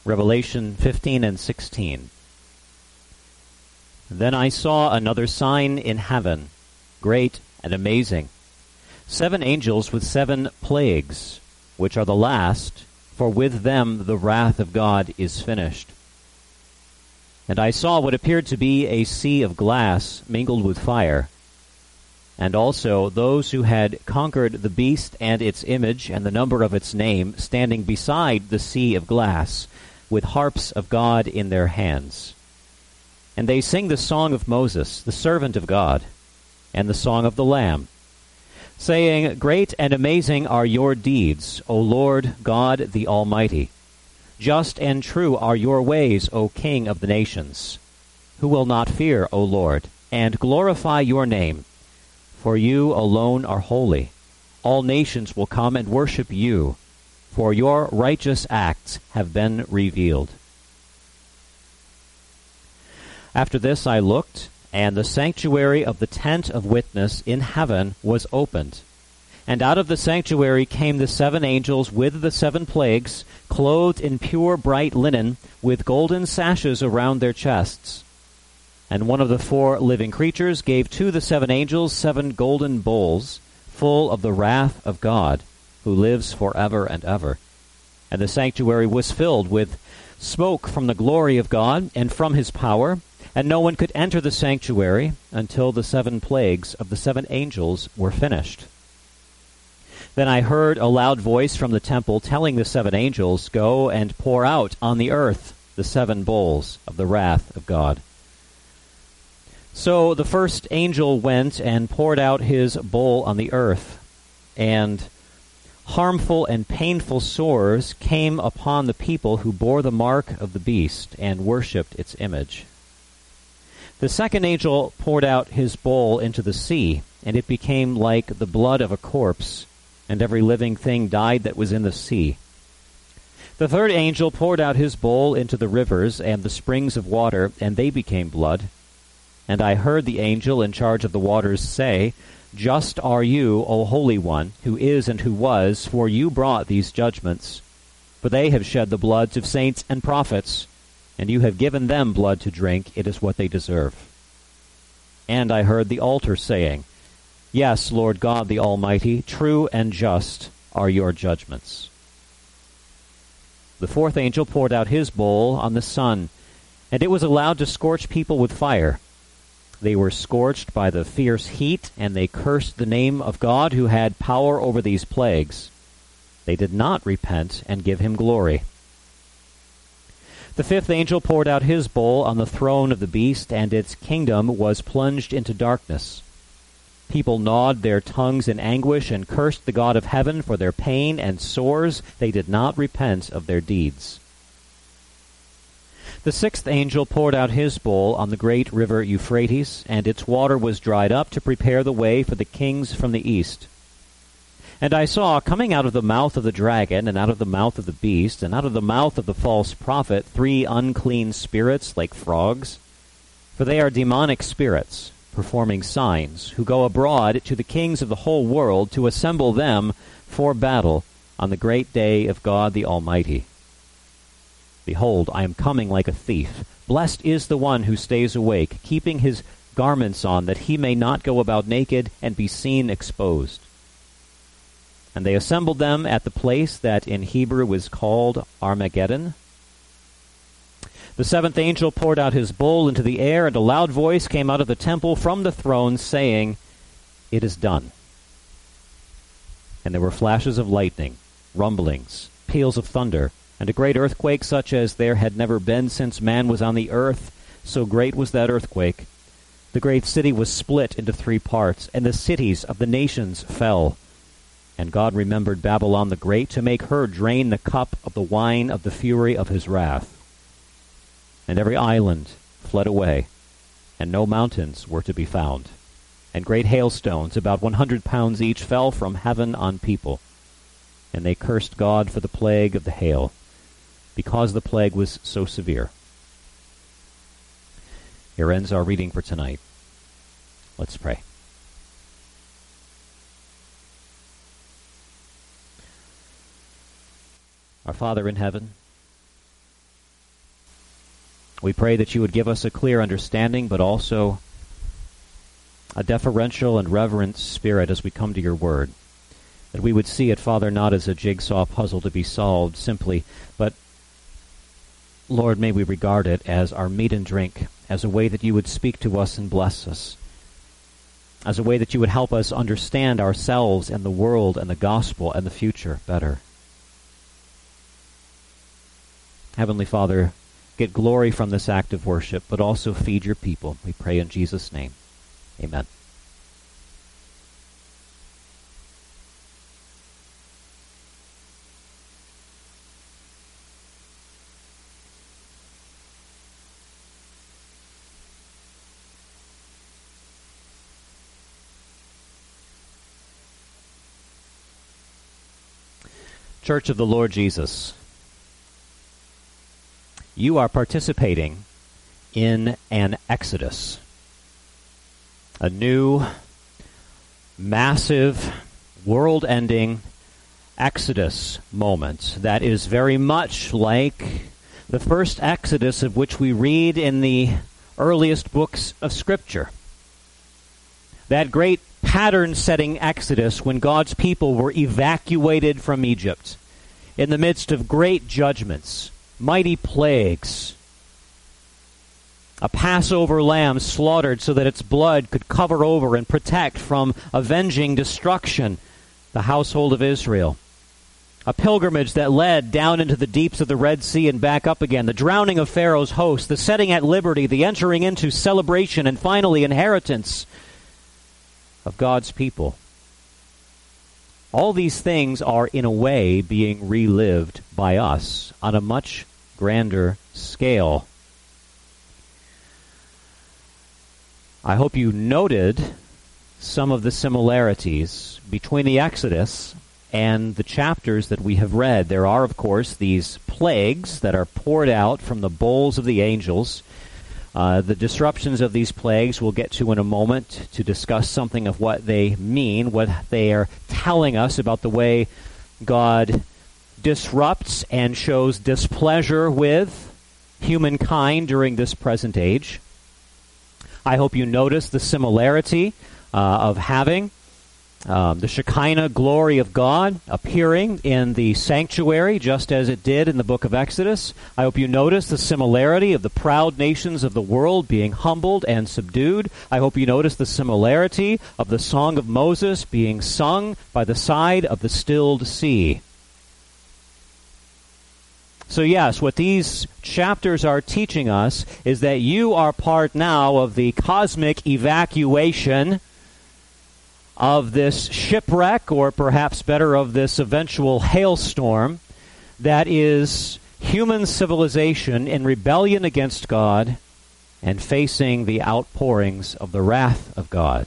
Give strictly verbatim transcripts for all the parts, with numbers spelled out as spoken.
Revelation fifteen and sixteen. Then I saw another sign in heaven, great and amazing, seven angels with seven plagues, which are the last, for with them the wrath of God is finished. And I saw what appeared to be a sea of glass mingled with fire, and also those who had conquered the beast and its image and the number of its name, standing beside the sea of glass, with harps of God in their hands. And they sing the song of Moses, the servant of God, and the song of the Lamb, saying, Great and amazing are your deeds, O Lord God the Almighty. Just and true are your ways, O King of the nations. Who will not fear, O Lord, and glorify your name? For you alone are holy. All nations will come and worship you, for your righteous acts have been revealed. After this I looked, and the sanctuary of the tent of witness in heaven was opened. And out of the sanctuary came the seven angels with the seven plagues, clothed in pure bright linen, with golden sashes around their chests. And one of the four living creatures gave to the seven angels seven golden bowls, full of the wrath of God, who lives forever and ever. And the sanctuary was filled with smoke from the glory of God and from his power, and no one could enter the sanctuary until the seven plagues of the seven angels were finished. Then I heard a loud voice from the temple telling the seven angels, Go and pour out on the earth the seven bowls of the wrath of God. So the first angel went and poured out his bowl on the earth, and harmful and painful sores came upon the people who bore the mark of the beast and worshipped its image. The second angel poured out his bowl into the sea, and it became like the blood of a corpse, and every living thing died that was in the sea. The third angel poured out his bowl into the rivers and the springs of water, and they became blood. And I heard the angel in charge of the waters say, Just are you, O Holy One, who is and who was, for you brought these judgments. For they have shed the bloods of saints and prophets, and you have given them blood to drink. It is what they deserve. And I heard the altar saying, Yes, Lord God the Almighty, true and just are your judgments. The fourth angel poured out his bowl on the sun, and it was allowed to scorch people with fire. They were scorched by the fierce heat, and they cursed the name of God who had power over these plagues. They did not repent and give him glory. The fifth angel poured out his bowl on the throne of the beast, and its kingdom was plunged into darkness. People gnawed their tongues in anguish and cursed the God of heaven for their pain and sores. They did not repent of their deeds. The sixth angel poured out his bowl on the great river Euphrates, and its water was dried up to prepare the way for the kings from the east. And I saw, coming out of the mouth of the dragon, and out of the mouth of the beast, and out of the mouth of the false prophet, three unclean spirits like frogs. For they are demonic spirits, performing signs, who go abroad to the kings of the whole world to assemble them for battle on the great day of God the Almighty. Behold, I am coming like a thief. Blessed is the one who stays awake, keeping his garments on, that he may not go about naked and be seen exposed. And they assembled them at the place that in Hebrew is called Armageddon. The seventh angel poured out his bowl into the air, and a loud voice came out of the temple from the throne, saying, It is done. And there were flashes of lightning, rumblings, peals of thunder, and a great earthquake such as there had never been since man was on the earth. So great was that earthquake. The great city was split into three parts, and the cities of the nations fell. And God remembered Babylon the Great to make her drain the cup of the wine of the fury of his wrath. And every island fled away, and no mountains were to be found. And great hailstones, about one hundred pounds each, fell from heaven on people. And they cursed God for the plague of the hail, because the plague was so severe. Here ends our reading for tonight. Let's pray. Our Father in heaven, We pray that you would give us a clear understanding, but also a deferential and reverent spirit as we come to your word. That we would see it, Father, not as a jigsaw puzzle to be solved simply, but, Lord, may we regard it as our meat and drink, as a way that you would speak to us and bless us, as a way that you would help us understand ourselves and the world and the gospel and the future better. Heavenly Father, get glory from this act of worship, but also feed your people. We pray in Jesus' name. Amen. Church of the Lord Jesus, you are participating in an exodus, a new, massive, world-ending exodus moment that is very much like the first exodus of which we read in the earliest books of Scripture. That great pattern-setting exodus when God's people were evacuated from Egypt in the midst of great judgments, mighty plagues, a Passover lamb slaughtered so that its blood could cover over and protect from avenging destruction the household of Israel. A pilgrimage that led down into the deeps of the Red Sea and back up again, the drowning of Pharaoh's host, the setting at liberty, the entering into celebration, and finally inheritance of God's people. All these things are, in a way, being relived by us on a much grander scale. I hope you noted some of the similarities between the Exodus and the chapters that we have read. There are, of course, these plagues that are poured out from the bowls of the angels. Uh, the disruptions of these plagues we'll get to in a moment to discuss something of what they mean, what they are telling us about the way God disrupts and shows displeasure with humankind during this present age. I hope you notice the similarity uh, of having Um, the Shekinah glory of God appearing in the sanctuary just as it did in the book of Exodus. I hope you notice the similarity of the proud nations of the world being humbled and subdued. I hope you notice the similarity of the Song of Moses being sung by the side of the stilled sea. So yes, what these chapters are teaching us is that you are part now of the cosmic evacuation of this shipwreck, or perhaps better, of this eventual hailstorm that is human civilization in rebellion against God and facing the outpourings of the wrath of God.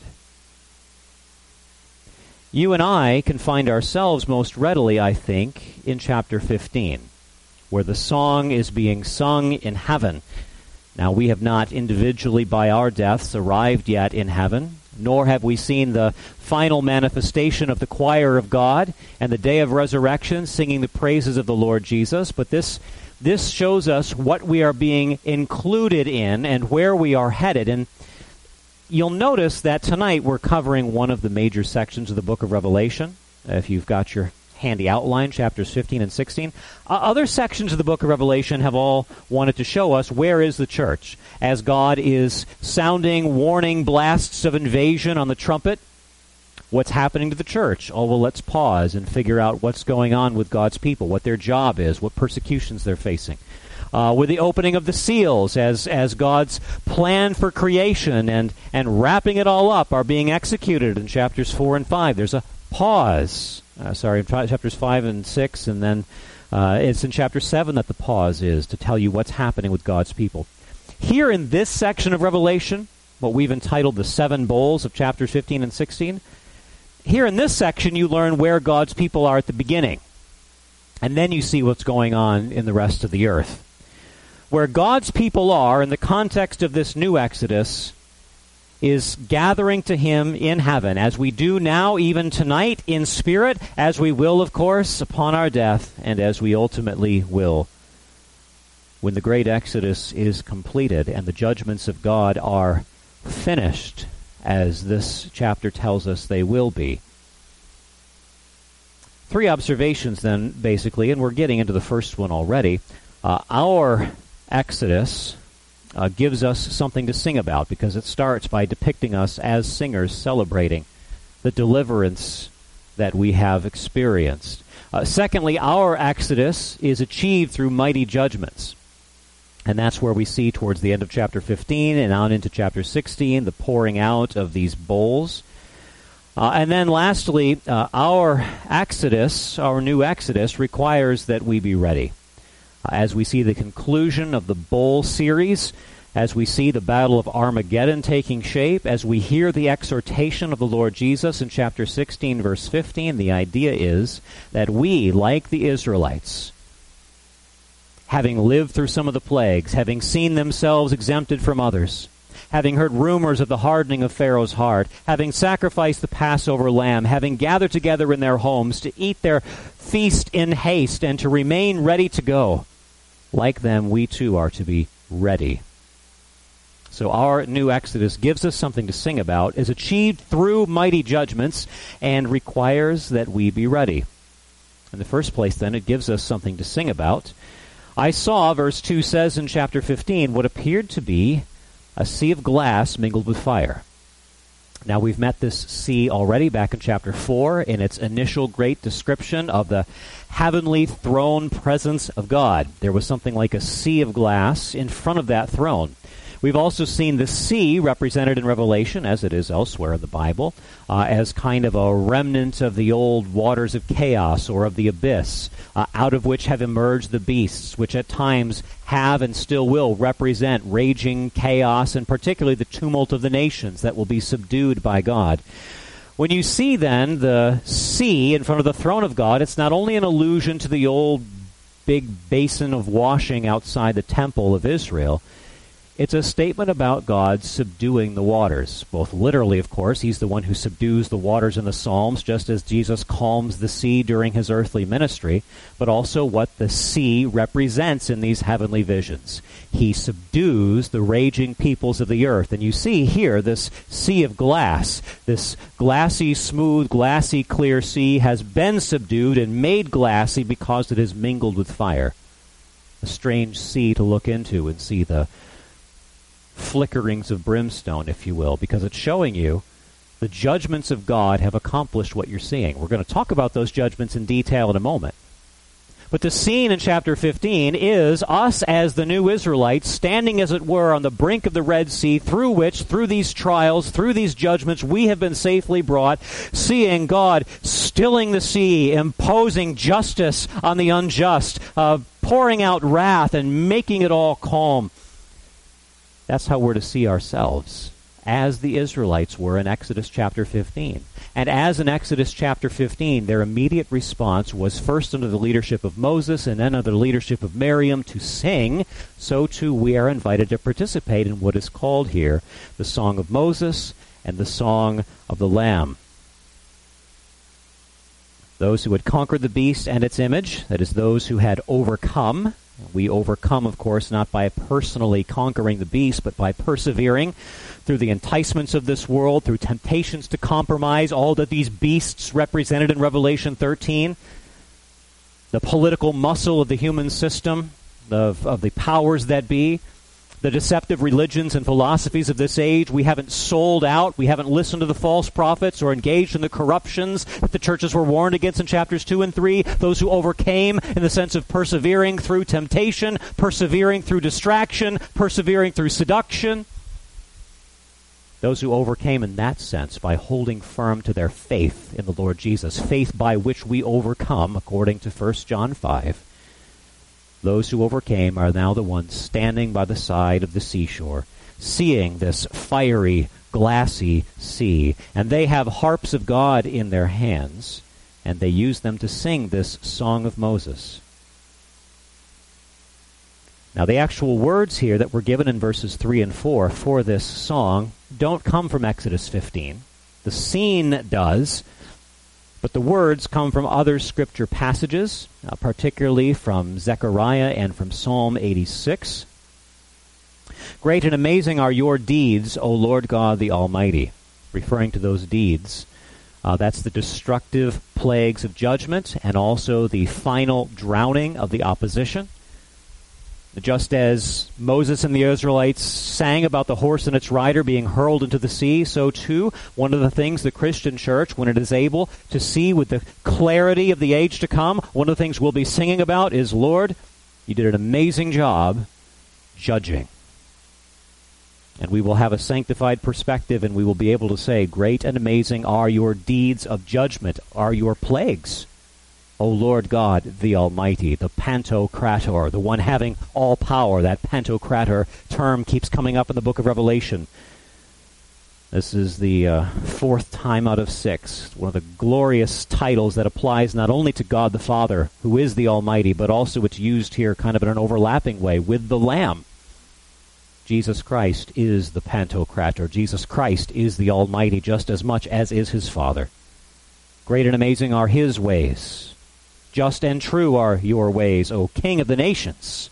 You and I can find ourselves most readily, I think, in chapter fifteen, where the song is being sung in heaven. Now, we have not individually by our deaths arrived yet in heaven, nor have we seen the final manifestation of the choir of God and the day of resurrection singing the praises of the Lord Jesus. But this this shows us what we are being included in and where we are headed. And you'll notice that tonight we're covering one of the major sections of the book of Revelation. If you've got your handy outline, chapters fifteen and sixteen. Uh, other sections of the book of Revelation have all wanted to show us where is the church. As God is sounding warning blasts of invasion on the trumpet, what's happening to the church? Oh, well, let's pause and figure out what's going on with God's people, what their job is, what persecutions they're facing. Uh, with the opening of the seals, as as God's plan for creation and, and wrapping it all up are being executed in chapters four and five. There's a pause. Uh, sorry, chapters five and six, and then uh, it's in chapter seven that the pause is to tell you what's happening with God's people. Here in this section of Revelation, what we've entitled the seven bowls of chapters fifteen and sixteen, here in this section you learn where God's people are at the beginning, and then you see what's going on in the rest of the earth. Where God's people are in the context of this new Exodus is gathering to him in heaven, as we do now, even tonight, in spirit, as we will, of course, upon our death, and as we ultimately will when the great Exodus is completed and the judgments of God are finished, as this chapter tells us they will be. Three observations then, basically, and we're getting into the first one already. Uh, our Exodus uh, gives us something to sing about, because it starts by depicting us as singers celebrating the deliverance that we have experienced. Uh, secondly, our Exodus is achieved through mighty judgments. And that's where we see towards the end of chapter fifteen and on into chapter sixteen the pouring out of these bowls. Uh, and then lastly, uh, our Exodus, our new Exodus, requires that we be ready. Uh, as we see the conclusion of the bowl series, as we see the battle of Armageddon taking shape, as we hear the exhortation of the Lord Jesus in chapter sixteen, verse fifteen, the idea is that we, like the Israelites, having lived through some of the plagues, having seen themselves exempted from others, having heard rumors of the hardening of Pharaoh's heart, having sacrificed the Passover lamb, having gathered together in their homes to eat their feast in haste and to remain ready to go, like them, we too are to be ready. So our new Exodus gives us something to sing about, is achieved through mighty judgments, and requires that we be ready. In the first place, then, it gives us something to sing about. I saw, verse two says in chapter fifteen, what appeared to be a sea of glass mingled with fire. Now, we've met this sea already back in chapter four in its initial great description of the heavenly throne presence of God. There was something like a sea of glass in front of that throne. We've also seen the sea represented in Revelation, as it is elsewhere in the Bible, uh, as kind of a remnant of the old waters of chaos or of the abyss, uh, out of which have emerged the beasts, which at times have and still will represent raging chaos, and particularly the tumult of the nations that will be subdued by God. When you see, then, the sea in front of the throne of God, it's not only an allusion to the old big basin of washing outside the temple of Israel, it's a statement about God subduing the waters. Both literally, of course, he's the one who subdues the waters in the Psalms, just as Jesus calms the sea during his earthly ministry, but also what the sea represents in these heavenly visions. He subdues the raging peoples of the earth. And you see here this sea of glass, this glassy, smooth, glassy, clear sea has been subdued and made glassy because it is mingled with fire. A strange sea to look into and see the flickerings of brimstone, if you will, because it's showing you the judgments of God have accomplished what you're seeing. We're going to talk about those judgments in detail in a moment. But the scene in chapter fifteen is us as the new Israelites standing, as it were, on the brink of the Red Sea, through which, through these trials, through these judgments, we have been safely brought, seeing God stilling the sea, imposing justice on the unjust, uh, pouring out wrath and making it all calm. That's how we're to see ourselves, as the Israelites were in Exodus chapter fifteen. And as in Exodus chapter fifteen, their immediate response was first under the leadership of Moses and then under the leadership of Miriam to sing. So too we are invited to participate in what is called here the Song of Moses and the Song of the Lamb. Those who had conquered the beast and its image, that is, those who had overcome. We overcome, of course, not by personally conquering the beast, but by persevering through the enticements of this world, through temptations to compromise, all that these beasts represented in Revelation thirteen, the political muscle of the human system, of, of the powers that be, the deceptive religions and philosophies of this age. We haven't sold out. We haven't listened to the false prophets or engaged in the corruptions that the churches were warned against in chapters two and three. Those who overcame in the sense of persevering through temptation, persevering through distraction, persevering through seduction. Those who overcame in that sense by holding firm to their faith in the Lord Jesus, faith by which we overcome, according to First John five. Those who overcame are now the ones standing by the side of the seashore, seeing this fiery, glassy sea. And they have harps of God in their hands, and they use them to sing this Song of Moses. Now, the actual words here that were given in verses three and four for this song don't come from Exodus fifteen. The scene does. But the words come from other scripture passages, uh, particularly from Zechariah and from Psalm eighty-six. Great and amazing are your deeds, O Lord God the Almighty. Referring to those deeds. Uh, that's the destructive plagues of judgment and also the final drowning of the opposition. Just as Moses and the Israelites sang about the horse and its rider being hurled into the sea, so too, one of the things the Christian church, when it is able to see with the clarity of the age to come, one of the things we'll be singing about is, Lord, you did an amazing job judging. And we will have a sanctified perspective, and we will be able to say, great and amazing are your deeds of judgment, are your plagues. O Lord God, the Almighty, the Pantocrator, the one having all power. That Pantocrator term keeps coming up in the book of Revelation. This is the uh, fourth time out of six, one of the glorious titles that applies not only to God the Father, who is the Almighty, but also it's used here kind of in an overlapping way with the Lamb. Jesus Christ is the Pantocrator. Jesus Christ is the Almighty just as much as is his Father. Great and amazing are his ways. Just and true are your ways, O King of the nations.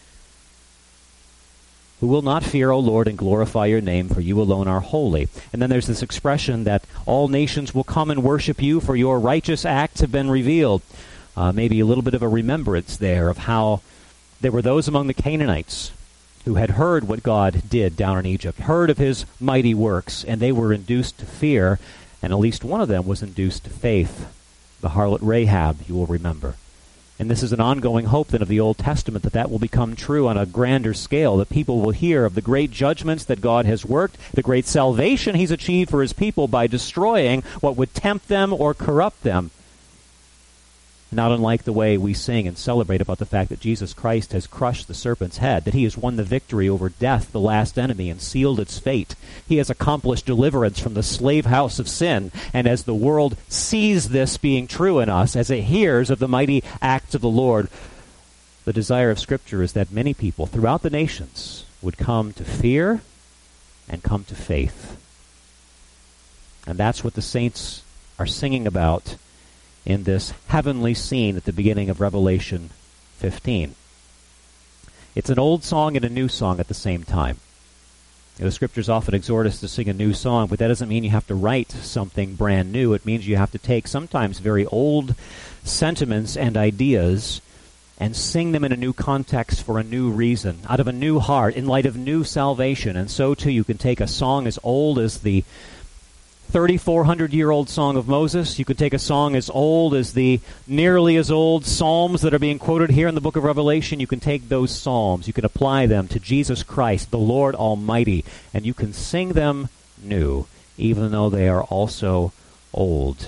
Who will not fear, O Lord, and glorify your name, for you alone are holy. And then there's this expression that all nations will come and worship you, for your righteous acts have been revealed. Uh, maybe a little bit of a remembrance there of how there were those among the Canaanites who had heard what God did down in Egypt, heard of his mighty works, and they were induced to fear, and at least one of them was induced to faith. The harlot Rahab, you will remember. And this is an ongoing hope then of the Old Testament, that that will become true on a grander scale, that people will hear of the great judgments that God has worked, the great salvation he's achieved for his people by destroying what would tempt them or corrupt them. Not unlike the way we sing and celebrate about the fact that Jesus Christ has crushed the serpent's head, that he has won the victory over death, the last enemy, and sealed its fate. He has accomplished deliverance from the slave house of sin. And as the world sees this being true in us, as it hears of the mighty acts of the Lord, the desire of Scripture is that many people throughout the nations would come to fear and come to faith. And that's what the saints are singing about in this heavenly scene at the beginning of Revelation fifteen. It's an old song and a new song at the same time. The Scriptures often exhort us to sing a new song, but that doesn't mean you have to write something brand new. It means you have to take sometimes very old sentiments and ideas and sing them in a new context for a new reason, out of a new heart, in light of new salvation. And so, too, you can take a song as old as the thirty-four hundred year old Song of Moses. You could take a song as old as the nearly as old Psalms that are being quoted here in the book of Revelation. You can take those Psalms, you can apply them to Jesus Christ, the Lord Almighty, and you can sing them new, even though they are also old.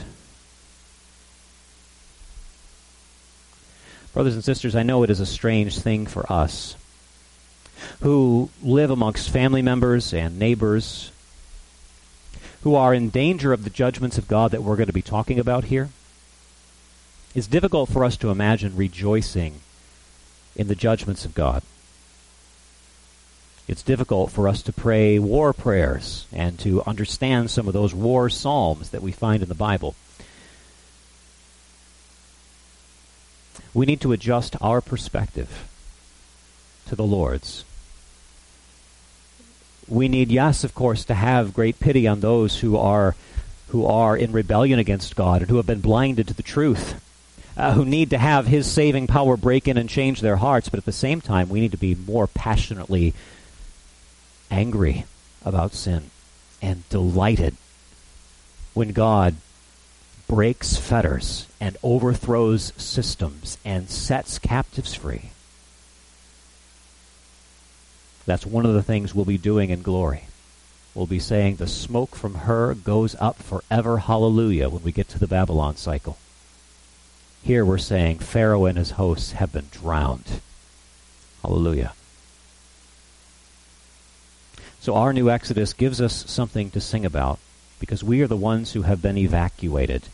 Brothers and sisters, I know it is a strange thing for us who live amongst family members and neighbors who are in danger of the judgments of God that we're going to be talking about here. It's difficult for us to imagine rejoicing in the judgments of God. It's difficult for us to pray war prayers and to understand some of those war psalms that we find in the Bible. We need to adjust our perspective to the Lord's. We need, yes, of course, to have great pity on those who are who are in rebellion against God and who have been blinded to the truth, uh, who need to have his saving power break in and change their hearts. But at the same time, we need to be more passionately angry about sin and delighted when God breaks fetters and overthrows systems and sets captives free. That's one of the things we'll be doing in glory. We'll be saying the smoke from her goes up forever, hallelujah, when we get to the Babylon cycle. Here we're saying Pharaoh and his hosts have been drowned. Hallelujah. So our new Exodus gives us something to sing about, because we are the ones who have been evacuated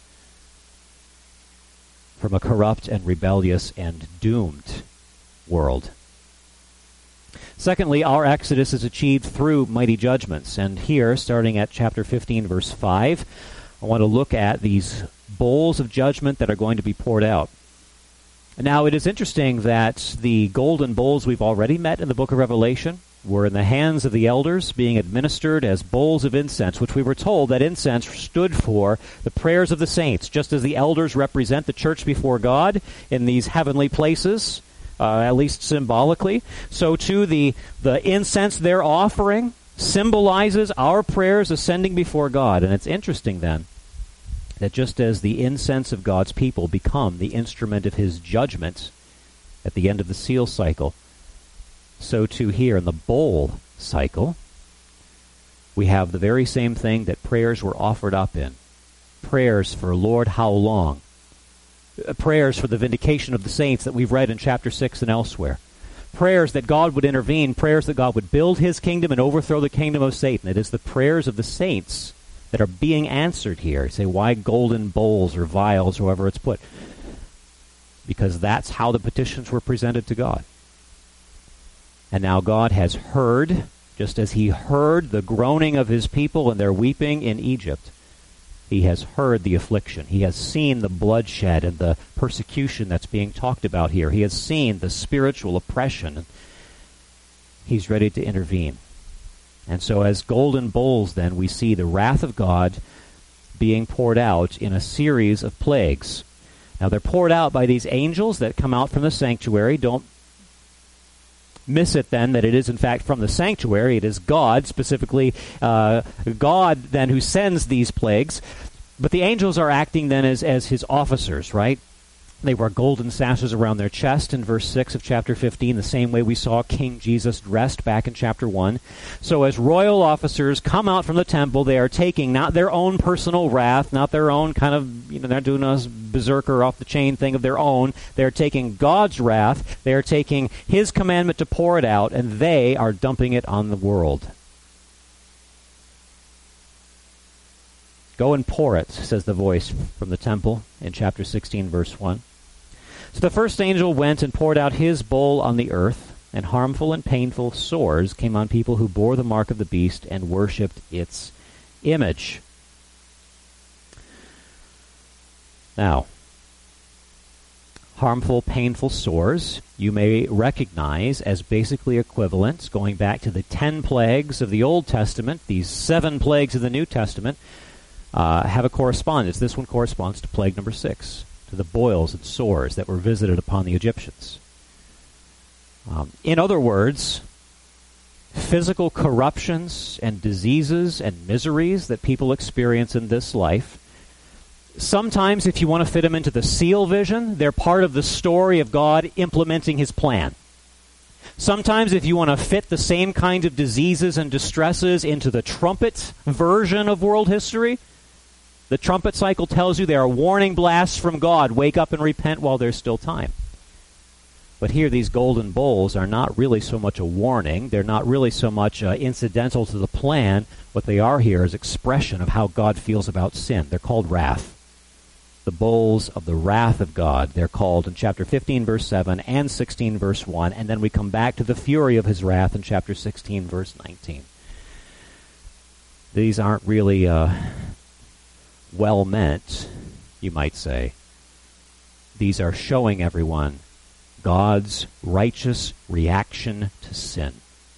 from a corrupt and rebellious and doomed world. Secondly, our exodus is achieved through mighty judgments. And here, starting at chapter fifteen, verse five, I want to look at these bowls of judgment that are going to be poured out. Now, it is interesting that the golden bowls we've already met in the book of Revelation were in the hands of the elders, being administered as bowls of incense, which we were told that incense stood for the prayers of the saints, just as the elders represent the church before God in these heavenly places, uh, at least symbolically. So too the, the incense they're offering symbolizes our prayers ascending before God. And it's interesting then that just as the incense of God's people become the instrument of his judgment at the end of the seal cycle, so too here in the bowl cycle, we have the very same thing that prayers were offered up in. Prayers for, Lord, how long? Uh, prayers for the vindication of the saints that we've read in chapter six and elsewhere. Prayers that God would intervene, prayers that God would build his kingdom and overthrow the kingdom of Satan. It is the prayers of the saints that are being answered here. You say, why golden bowls or vials, or however it's put? Because that's how the petitions were presented to God. And now God has heard, just as he heard the groaning of his people and their weeping in Egypt, he has heard the affliction. He has seen the bloodshed and the persecution that's being talked about here. He has seen the spiritual oppression. He's ready to intervene. And so as golden bowls, then, we see the wrath of God being poured out in a series of plagues. Now, they're poured out by these angels that come out from the sanctuary. Don't miss it then that it is in fact from the sanctuary. It is God, specifically uh, God then who sends these plagues. But the angels are acting then as, as his officers, right? They wear golden sashes around their chest in verse six of chapter fifteen, the same way we saw King Jesus dressed back in chapter one. So as royal officers come out from the temple, they are taking not their own personal wrath, not their own kind of, you know, they're doing a berserker off the chain thing of their own. They're taking God's wrath. They're taking his commandment to pour it out, and they are dumping it on the world. Go and pour it, says the voice from the temple in chapter sixteen, verse one. So the first angel went and poured out his bowl on the earth, and harmful and painful sores came on people who bore the mark of the beast and worshipped its image. Now, harmful, painful sores you may recognize as basically equivalents, going back to the ten plagues of the Old Testament, these seven plagues of the New Testament, uh, have a correspondence. This one corresponds to plague number six, to the boils and sores that were visited upon the Egyptians. Um, in other words, physical corruptions and diseases and miseries that people experience in this life, sometimes if you want to fit them into the seal vision, they're part of the story of God implementing his plan. Sometimes if you want to fit the same kind of diseases and distresses into the trumpet version of world history, the trumpet cycle tells you they are warning blasts from God. Wake up and repent while there's still time. But here these golden bowls are not really so much a warning. They're not really so much uh, incidental to the plan. What they are here is expression of how God feels about sin. They're called wrath. The bowls of the wrath of God, they're called in chapter fifteen, verse seven, and sixteen, verse one. And then we come back to the fury of his wrath in chapter sixteen, verse nineteen. These aren't really uh, well meant, you might say. These are showing everyone God's righteous reaction to sin.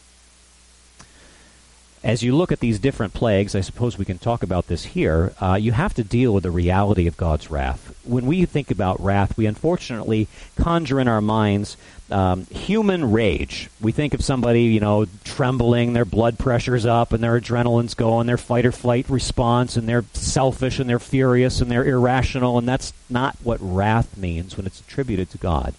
As you look at these different plagues, I suppose we can talk about this here, uh, you have to deal with the reality of God's wrath. When we think about wrath, we unfortunately conjure in our minds um, human rage. We think of somebody, you know, trembling, their blood pressure's up, and their adrenaline's going, their fight-or-flight response, and they're selfish, and they're furious, and they're irrational, and that's not what wrath means when it's attributed to God.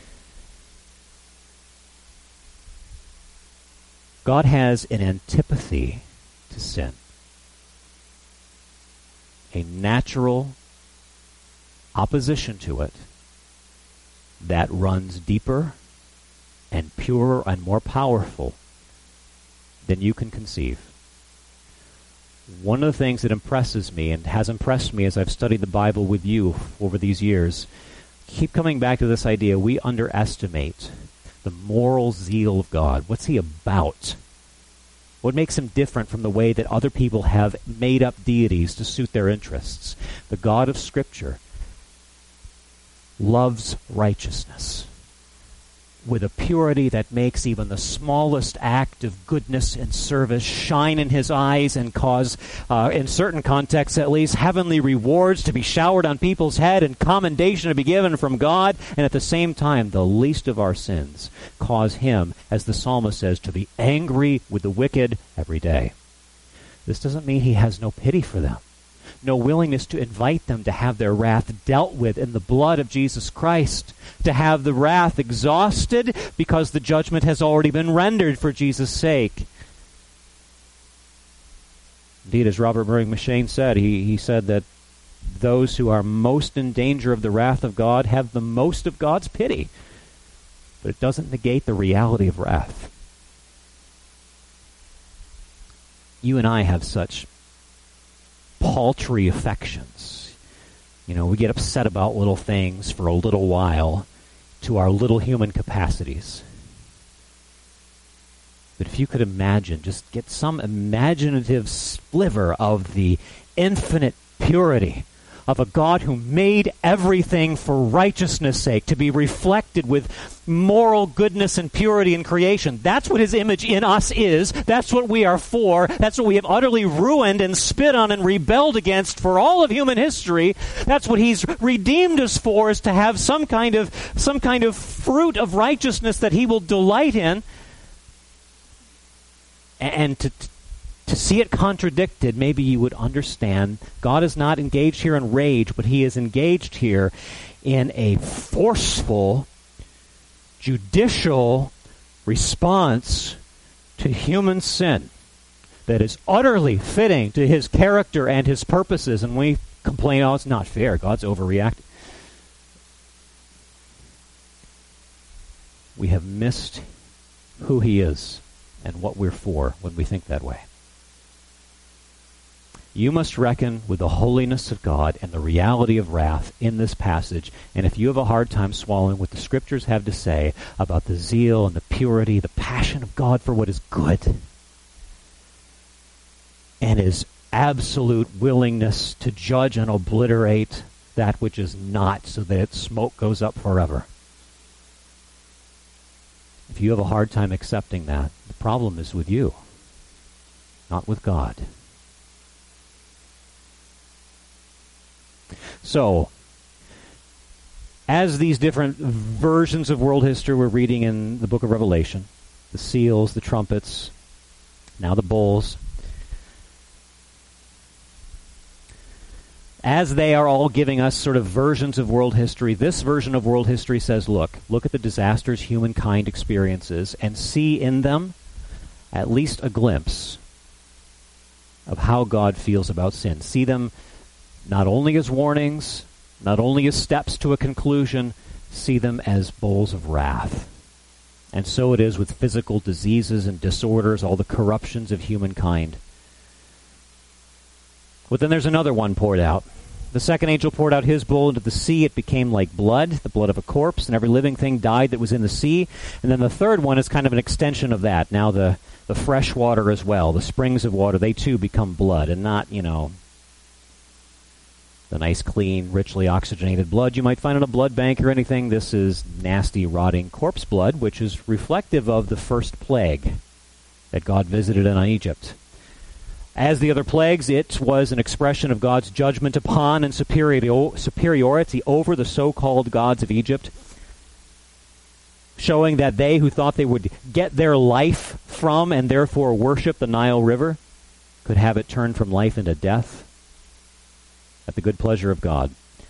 God has an antipathy to sin, a natural opposition to it that runs deeper and purer and more powerful than you can conceive. One of the things that impresses me and has impressed me as I've studied the Bible with you over these years, keep coming back to this idea, we underestimate the moral zeal of God. What's he about? What makes him different from the way that other people have made up deities to suit their interests? The God of Scripture loves righteousness with a purity that makes even the smallest act of goodness and service shine in his eyes and cause, uh, in certain contexts at least, heavenly rewards to be showered on people's head and commendation to be given from God. And at the same time, the least of our sins cause him, as the psalmist says, to be angry with the wicked every day. This doesn't mean he has no pity for them, no willingness to invite them to have their wrath dealt with in the blood of Jesus Christ, to have the wrath exhausted because the judgment has already been rendered for Jesus' sake. Indeed, as Robert Murray M'Cheyne said, he, he said that those who are most in danger of the wrath of God have the most of God's pity. But it doesn't negate the reality of wrath. You and I have such paltry affections. You know, we get upset about little things for a little while to our little human capacities. But if you could imagine, just get some imaginative sliver of the infinite purity of a God who made everything for righteousness' sake, to be reflected with moral goodness and purity in creation. That's what his image in us is. That's what we are for. That's what we have utterly ruined and spit on and rebelled against for all of human history. That's what he's redeemed us for, is to have some kind of some kind of fruit of righteousness that he will delight in. And to To see it contradicted, maybe you would understand God is not engaged here in rage, but he is engaged here in a forceful, judicial response to human sin that is utterly fitting to his character and his purposes. And we complain, oh, it's not fair, God's overreacting. We have missed who he is and what we're for when we think that way. You must reckon with the holiness of God and the reality of wrath in this passage. And if you have a hard time swallowing what the Scriptures have to say about the zeal and the purity, the passion of God for what is good, and his absolute willingness to judge and obliterate that which is not, so that its smoke goes up forever. If you have a hard time accepting that, the problem is with you, not with God. So, as these different versions of world history we're reading in the book of Revelation, the seals, the trumpets, now the bowls, as they are all giving us sort of versions of world history, this version of world history says, look, look at the disasters humankind experiences and see in them at least a glimpse of how God feels about sin. See them not only as warnings, not only as steps to a conclusion, see them as bowls of wrath. And so it is with physical diseases and disorders, all the corruptions of humankind. But then there's another one poured out. The second angel poured out his bowl into the sea. It became like blood, the blood of a corpse, and every living thing died that was in the sea. And then the third one is kind of an extension of that. Now the, the fresh water as well, the springs of water, they too become blood, and not, you know, the nice, clean, richly oxygenated blood you might find in a blood bank or anything. This is nasty, rotting corpse blood, which is reflective of the first plague that God visited on Egypt. As the other plagues, it was an expression of God's judgment upon and superior, superiority over the so-called gods of Egypt, showing that they who thought they would get their life from and therefore worship the Nile River could have it turned from life into death at the good pleasure of God.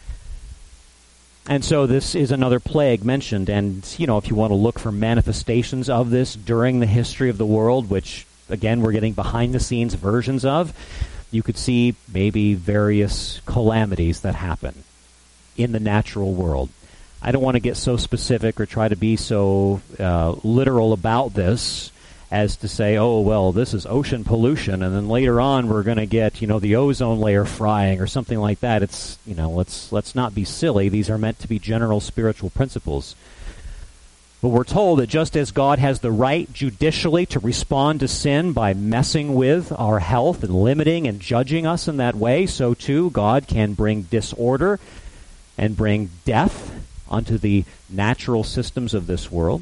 And so this is another plague mentioned. And, you know, if you want to look for manifestations of this during the history of the world, which, again, we're getting behind-the-scenes versions of, you could see maybe various calamities that happen in the natural world. I don't want to get so specific or try to be so uh, literal about this as to say, oh, well, this is ocean pollution, and then later on we're going to get, you know, the ozone layer frying or something like that. It's, you know, let's let's not be silly. These are meant to be general spiritual principles. But we're told that just as God has the right judicially to respond to sin by messing with our health and limiting and judging us in that way, so too God can bring disorder and bring death onto the natural systems of this world.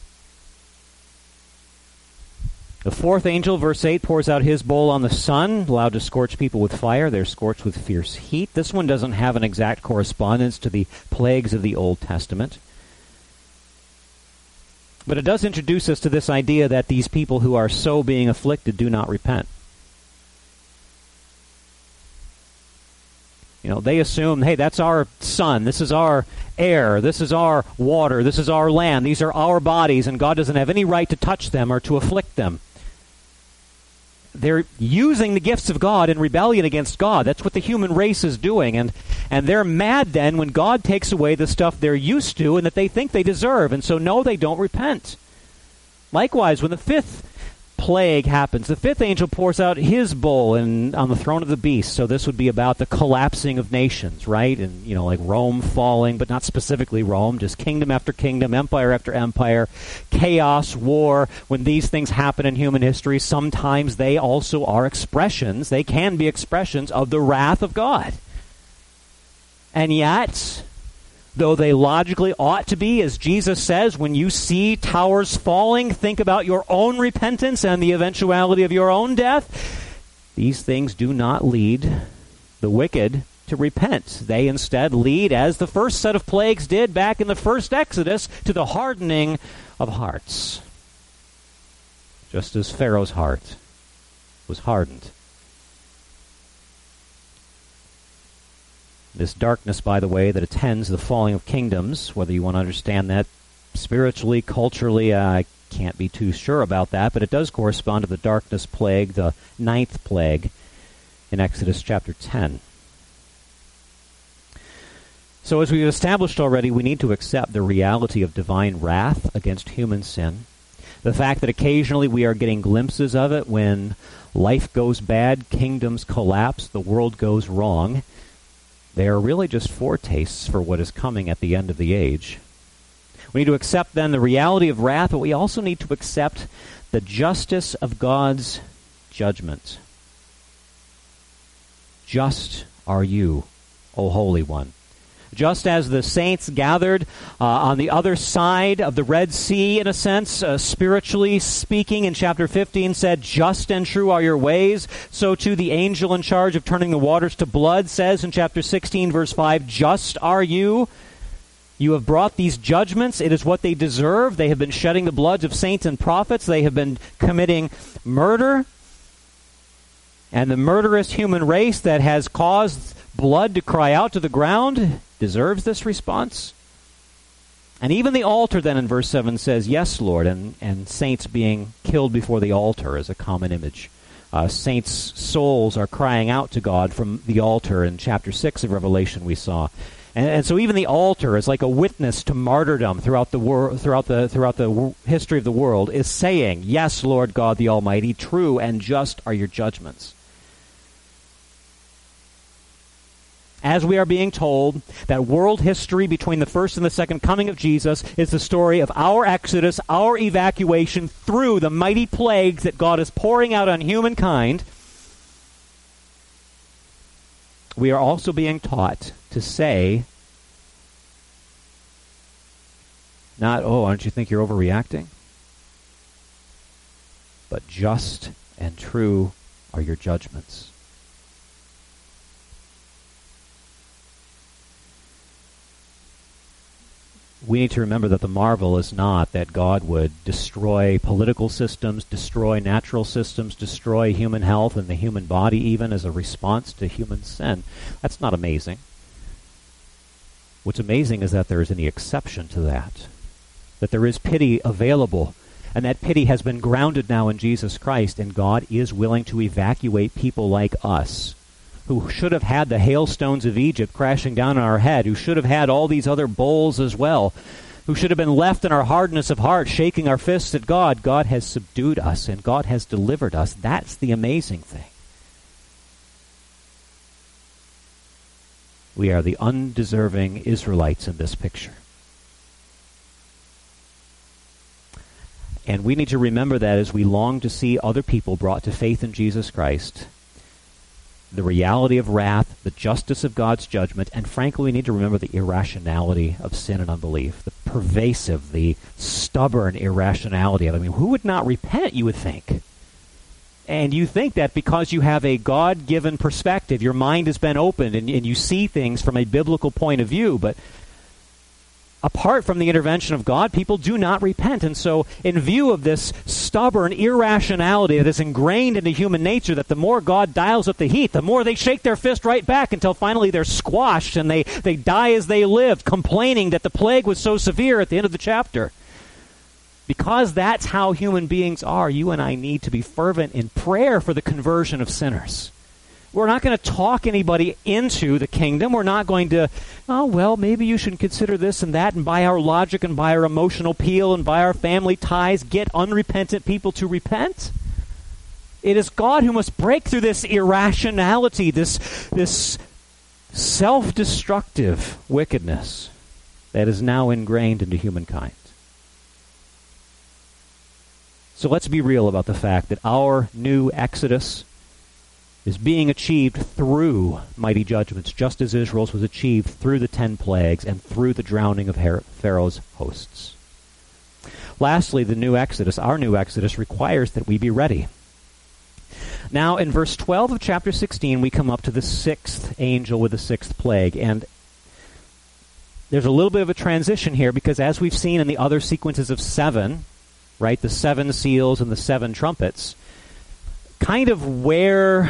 The fourth angel, verse eight, pours out his bowl on the sun, allowed to scorch people with fire. They're scorched with fierce heat. This one doesn't have an exact correspondence to the plagues of the Old Testament. But it does introduce us to this idea that these people who are so being afflicted do not repent. You know, they assume, hey, that's our sun, this is our air, this is our water, this is our land, these are our bodies, and God doesn't have any right to touch them or to afflict them. They're using the gifts of God in rebellion against God. That's what the human race is doing. And, and they're mad then when God takes away the stuff they're used to and that they think they deserve. And so, no, they don't repent. Likewise, when the fifth plague happens, the fifth angel pours out his bowl in, on the throne of the beast. So this would be about the collapsing of nations, right? And, you know, like Rome falling, but not specifically Rome, just kingdom after kingdom, empire after empire, chaos, war. When these things happen in human history, sometimes they also are expressions, they can be expressions of the wrath of God. And yet, though they logically ought to be, as Jesus says, when you see towers falling, think about your own repentance and the eventuality of your own death. These things do not lead the wicked to repent. They instead lead, as the first set of plagues did back in the first Exodus, to the hardening of hearts. Just as Pharaoh's heart was hardened. This darkness, by the way, that attends the falling of kingdoms, whether you want to understand that spiritually, culturally, I can't be too sure about that, but it does correspond to the darkness plague, the ninth plague, in Exodus chapter ten. So as we've established already, we need to accept the reality of divine wrath against human sin. The fact that occasionally we are getting glimpses of it when life goes bad, kingdoms collapse, the world goes wrong. They are really just foretastes for what is coming at the end of the age. We need to accept then the reality of wrath, but we also need to accept the justice of God's judgment. Just are you, O Holy One. Just as the saints gathered uh, on the other side of the Red Sea, in a sense, uh, spiritually speaking, in chapter fifteen said, just and true are your ways, so too the angel in charge of turning the waters to blood says in chapter sixteen, verse five, just are you. You have brought these judgments. It is what they deserve. They have been shedding the bloods of saints and prophets. They have been committing murder. And the murderous human race that has caused blood to cry out to the ground deserves this response. And even the altar then in verse seven says, yes, Lord, and, and saints being killed before the altar is a common image. Uh, saints' souls are crying out to God from the altar in chapter six of Revelation we saw. And, and so even the altar is like a witness to martyrdom throughout the wor- throughout the throughout the w- history of the world, is saying, yes, Lord God the Almighty, true and just are your judgments. As we are being told that world history between the first and the second coming of Jesus is the story of our exodus, our evacuation through the mighty plagues that God is pouring out on humankind, we are also being taught to say, not, oh, aren't you think you're overreacting? But just and true are your judgments. We need to remember that the marvel is not that God would destroy political systems, destroy natural systems, destroy human health and the human body even as a response to human sin. That's not amazing. What's amazing is that there is any exception to that, that there is pity available, and that pity has been grounded now in Jesus Christ, and God is willing to evacuate people like us, who should have had the hailstones of Egypt crashing down on our head, who should have had all these other bowls as well, who should have been left in our hardness of heart, shaking our fists at God. God has subdued us, and God has delivered us. That's the amazing thing. We are the undeserving Israelites in this picture. And we need to remember that as we long to see other people brought to faith in Jesus Christ, the reality of wrath, the justice of God's judgment, and frankly, we need to remember the irrationality of sin and unbelief, the pervasive, the stubborn irrationality of it. I mean, who would not repent, you would think? And you think that because you have a God-given perspective, your mind has been opened, and, and you see things from a biblical point of view, but apart from the intervention of God, people do not repent. And so in view of this stubborn irrationality that is ingrained into human nature, that the more God dials up the heat, the more they shake their fist right back until finally they're squashed and they, they die as they lived, complaining that the plague was so severe at the end of the chapter. Because that's how human beings are, you and I need to be fervent in prayer for the conversion of sinners. We're not going to talk anybody into the kingdom. We're not going to, oh, well, maybe you should consider this and that, and by our logic and by our emotional appeal and by our family ties, get unrepentant people to repent. It is God who must break through this irrationality, this, this self-destructive wickedness that is now ingrained into humankind. So let's be real about the fact that our new Exodus is being achieved through mighty judgments, just as Israel's was achieved through the ten plagues and through the drowning of Her- Pharaoh's hosts. Lastly, the new Exodus, our new Exodus, requires that we be ready. Now, in verse twelve of chapter sixteen, we come up to the sixth angel with the sixth plague, and there's a little bit of a transition here, because as we've seen in the other sequences of seven, right, the seven seals and the seven trumpets, kind of where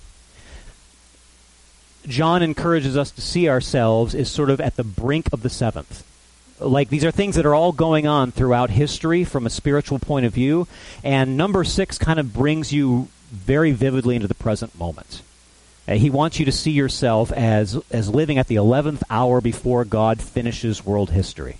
John encourages us to see ourselves is sort of at the brink of the seventh. Like, these are things that are all going on throughout history from a spiritual point of view, and number six kind of brings you very vividly into the present moment. Uh, he wants you to see yourself as, as living at the eleventh hour before God finishes world history.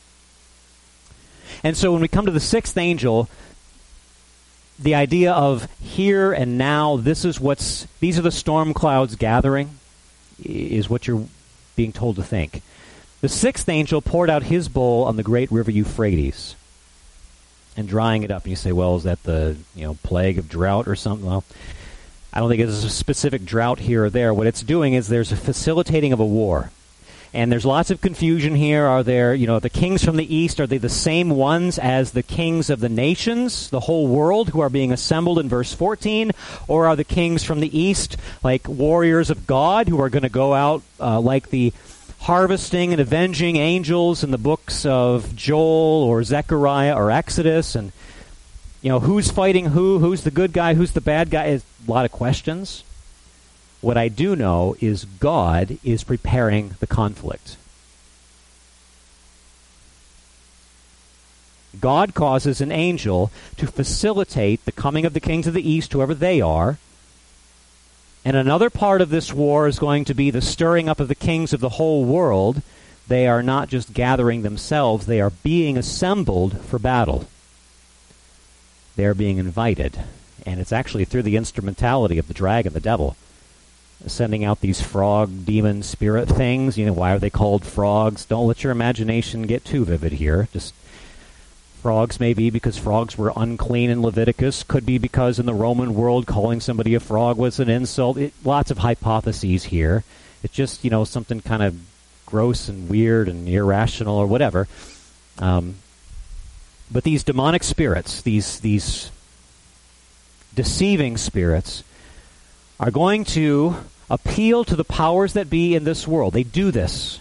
And so when we come to the sixth angel, the idea of here and now, this is what's, these are the storm clouds gathering, is what you're being told to think. The sixth angel poured out his bowl on the great river Euphrates, and drying it up. And you say, well, is that the, you know, plague of drought or something? Well, I don't think it's a specific drought here or there. What it's doing is there's a facilitating of a war. And there's lots of confusion here. Are there, you know, the kings from the east, are they the same ones as the kings of the nations, the whole world, who are being assembled in verse fourteen? Or are the kings from the east like warriors of God who are going to go out uh, like the harvesting and avenging angels in the books of Joel or Zechariah or Exodus? And, you know, who's fighting who? Who's the good guy? Who's the bad guy? It's a lot of questions. What I do know is God is preparing the conflict. God causes an angel to facilitate the coming of the kings of the east, whoever they are. And another part of this war is going to be the stirring up of the kings of the whole world. They are not just gathering themselves, they are being assembled for battle. They are being invited. And it's actually through the instrumentality of the dragon, the devil, sending out these frog, demon, spirit things. You know, why are they called frogs? Don't let your imagination get too vivid here. Just frogs may be because frogs were unclean in Leviticus. Could be because in the Roman world calling somebody a frog was an insult. It, lots of hypotheses here. It's just, you know, something kind of gross and weird and irrational or whatever. Um, but these demonic spirits, these these deceiving spirits, are going to appeal to the powers that be in this world. They do this.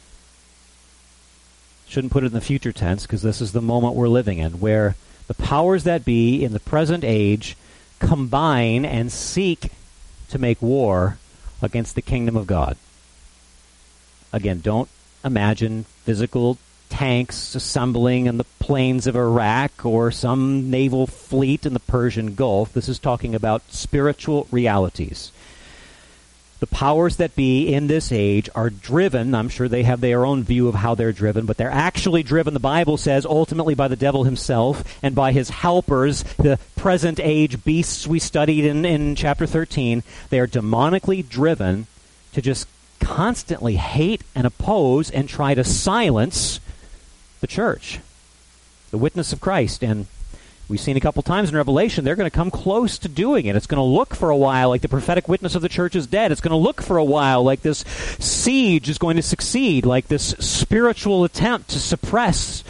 Shouldn't put it in the future tense, because this is the moment we're living in, where the powers that be in the present age combine and seek to make war against the kingdom of God. Again, don't imagine physical tanks assembling in the plains of Iraq or some naval fleet in the Persian Gulf. This is talking about spiritual realities. The powers that be in this age are driven, I'm sure they have their own view of how they're driven, but they're actually driven, the Bible says, ultimately by the devil himself and by his helpers, the present age beasts we studied in, in chapter thirteen. They are demonically driven to just constantly hate and oppose and try to silence the church, the witness of Christ. And We've seen a couple times in Revelation, they're going to come close to doing it. It's going to look for a while like the prophetic witness of the church is dead. It's going to look for a while like this siege is going to succeed, like this spiritual attempt to suppress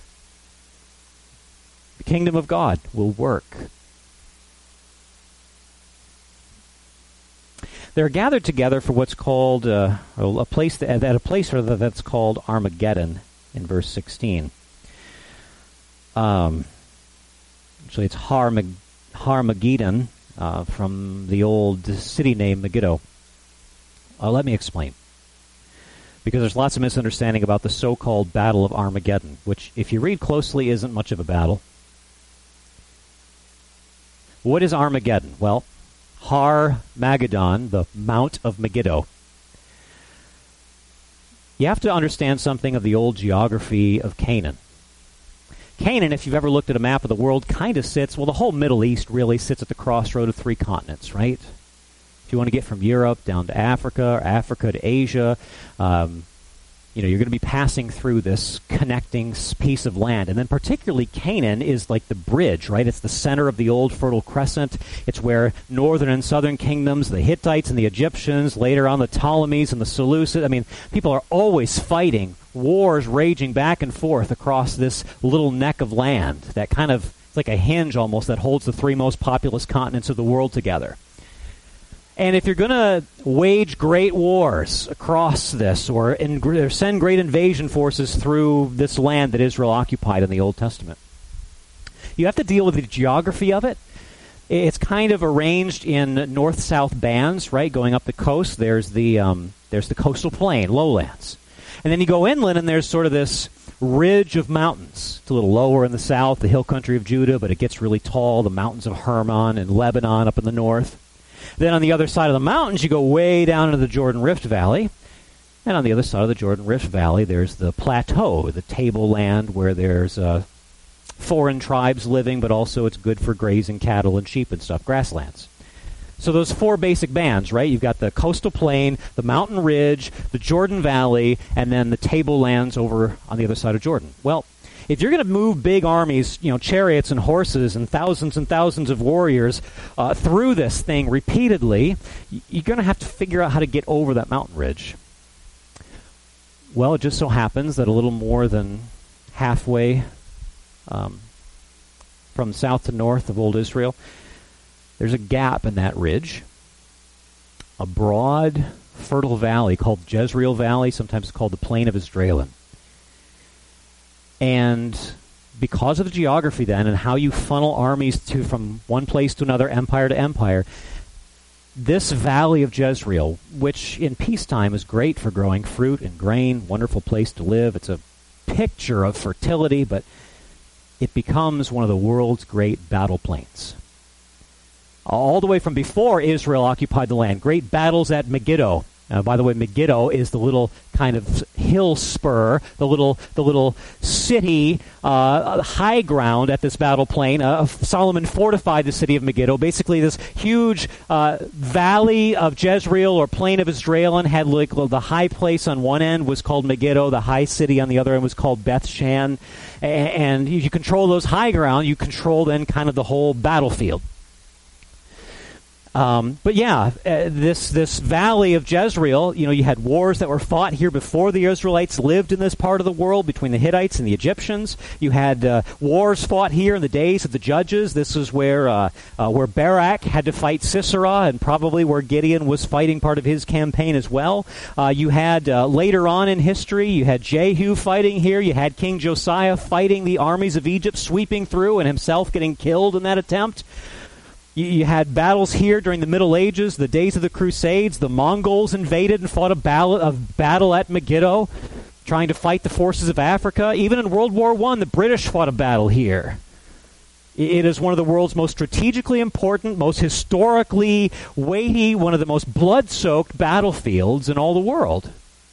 the kingdom of God will work. They're gathered together for what's called uh, a place that, at a place that's called Armageddon in verse sixteen. Um, actually, it's Harmag- Harmageddon uh, from the old city name Megiddo. Uh, let me explain, because there's lots of misunderstanding about the so-called Battle of Armageddon, which, if you read closely, isn't much of a battle. What is Armageddon? Well, Har-Mageddon, the Mount of Megiddo. You have to understand something of the old geography of Canaan. Canaan, if you've ever looked at a map of the world, kind of sits, well, the whole Middle East really sits at the crossroad of three continents, right? If you want to get from Europe down to Africa, or Africa to Asia, um, you know, you're going to be passing through this connecting piece of land. And then particularly Canaan is like the bridge, right? It's the center of the old Fertile Crescent. It's where northern and southern kingdoms, the Hittites and the Egyptians, later on the Ptolemies and the Seleucids, I mean, people are always fighting, wars raging back and forth across this little neck of land that kind of, it's like a hinge almost that holds the three most populous continents of the world together. And if you're going to wage great wars across this or, in, or send great invasion forces through this land that Israel occupied in the Old Testament, you have to deal with the geography of it. It's kind of arranged in north-south bands, right? Going up the coast, there's the um, there's the coastal plain, lowlands. And then you go inland, and there's sort of this ridge of mountains. It's a little lower in the south, the hill country of Judah, but it gets really tall, the mountains of Hermon and Lebanon up in the north. Then on the other side of the mountains, you go way down into the Jordan Rift Valley. And on the other side of the Jordan Rift Valley, there's the plateau, the tableland, where there's uh, foreign tribes living, but also it's good for grazing cattle and sheep and stuff, grasslands. So those four basic bands, right? You've got the coastal plain, the mountain ridge, the Jordan Valley, and then the tablelands over on the other side of Jordan. Well, if you're going to move big armies, you know, chariots and horses and thousands and thousands of warriors uh, through this thing repeatedly, you're going to have to figure out how to get over that mountain ridge. Well, it just so happens that a little more than halfway um, from south to north of old Israel, there's a gap in that ridge, a broad, fertile valley called Jezreel Valley, sometimes called the Plain of Esdraelon. And because of the geography then and how you funnel armies to from one place to another, empire to empire, this valley of Jezreel, which in peacetime is great for growing fruit and grain, wonderful place to live. It's a picture of fertility, but it becomes one of the world's great battle plains. All the way from before Israel occupied the land, great battles at Megiddo. Uh, by the way, Megiddo is the little kind of hill spur, the little the little city, uh, high ground at this battle plain. Uh, Solomon fortified the city of Megiddo. Basically, this huge uh, valley of Jezreel or plain of Esdraelon had like the high place on one end was called Megiddo. The high city on the other end was called Beth Shan. And if you control those high ground, you control then kind of the whole battlefield. Um, but yeah, uh, this this valley of Jezreel, you know, you had wars that were fought here before the Israelites lived in this part of the world between the Hittites and the Egyptians. You had uh, wars fought here in the days of the Judges. This is where uh, uh, where Barak had to fight Sisera, and probably where Gideon was fighting part of his campaign as well. Uh, you had uh, later on in history, you had Jehu fighting here. You had King Josiah fighting the armies of Egypt, sweeping through, and himself getting killed in that attempt. You, you had battles here during the Middle Ages, the days of the Crusades. The Mongols invaded and fought a battle, a battle at Megiddo, trying to fight the forces of Africa. Even in World War One, the British fought a battle here. It is one of the world's most strategically important, most historically weighty, one of the most blood-soaked battlefields in all the world.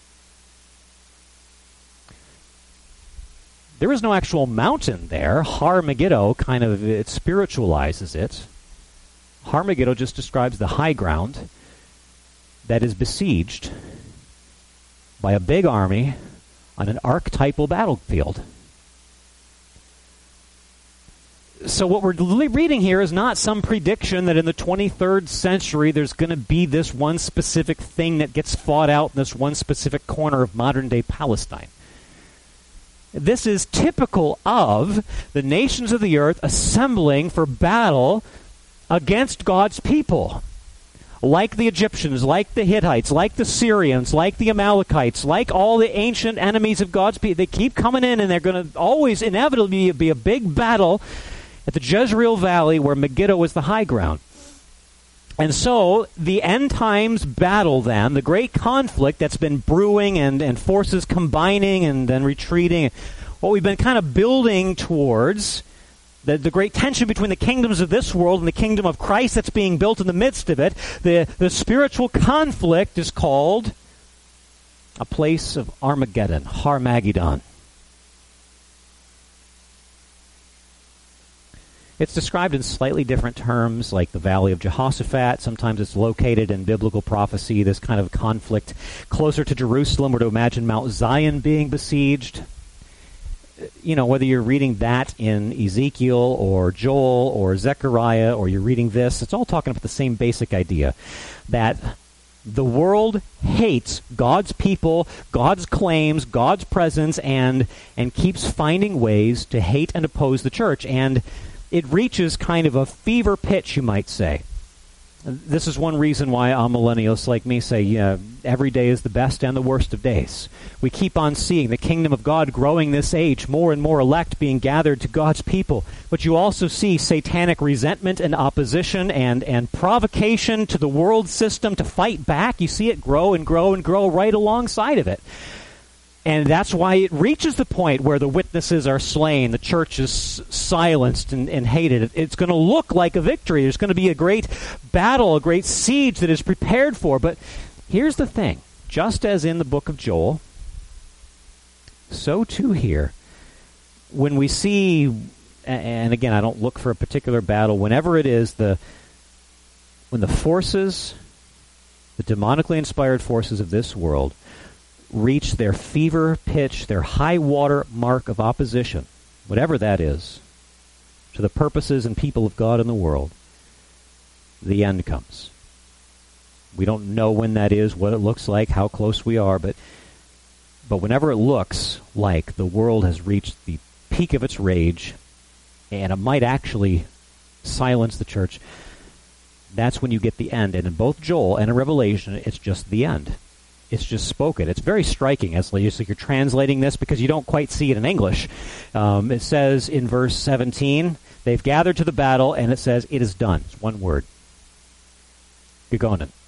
There is no actual mountain there. Har Megiddo kind of it spiritualizes it. Har Megiddo just describes the high ground that is besieged by a big army on an archetypal battlefield. So what we're li- reading here is not some prediction that in the twenty-third century there's going to be this one specific thing that gets fought out in this one specific corner of modern-day Palestine. This is typical of the nations of the earth assembling for battle against God's people. Like the Egyptians, like the Hittites, like the Syrians, like the Amalekites, like all the ancient enemies of God's people. They keep coming in, and they're going to always inevitably be a big battle at the Jezreel Valley where Megiddo is the high ground. And so the end times battle then, the great conflict that's been brewing and, and forces combining and then retreating, what we've been kind of building towards, the, the great tension between the kingdoms of this world and the kingdom of Christ that's being built in the midst of it, the, the spiritual conflict is called a place of Armageddon, Harmageddon. It's described in slightly different terms, like the Valley of Jehoshaphat. Sometimes it's located in biblical prophecy, this kind of conflict closer to Jerusalem, or to imagine Mount Zion being besieged. You know, whether you're reading that in Ezekiel or Joel or Zechariah, or you're reading this, it's all talking about the same basic idea, that the world hates God's people, God's claims, God's presence, and and keeps finding ways to hate and oppose the church. And it reaches kind of a fever pitch, you might say. This is one reason why amillennialists like me say, yeah, every day is the best and the worst of days. We keep on seeing the kingdom of God growing this age, more and more elect being gathered to God's people. But you also see satanic resentment and opposition and, and provocation to the world system to fight back. You see it grow and grow and grow right alongside of it. And that's why it reaches the point where the witnesses are slain, the church is silenced and, and hated. It's going to look like a victory. There's going to be a great battle, a great siege that is prepared for. But here's the thing. Just as in the book of Joel, so too here, when we see, and again, I don't look for a particular battle, whenever it is, the when the forces, the demonically inspired forces of this world, reach their fever pitch, their high water mark of opposition, whatever that is, to the purposes and people of God in the world, the end comes. We don't know when that is, what it looks like, how close we are, but but whenever it looks like the world has reached the peak of its rage, and it might actually silence the church, that's when you get the end. And in both Joel and in Revelation, it's just the end. It's just spoken. It's very striking as you're translating this, because you don't quite see it in English. Um, it says in verse seventeen, they've gathered to the battle, and it says, it is done. It's one word. Gegonen.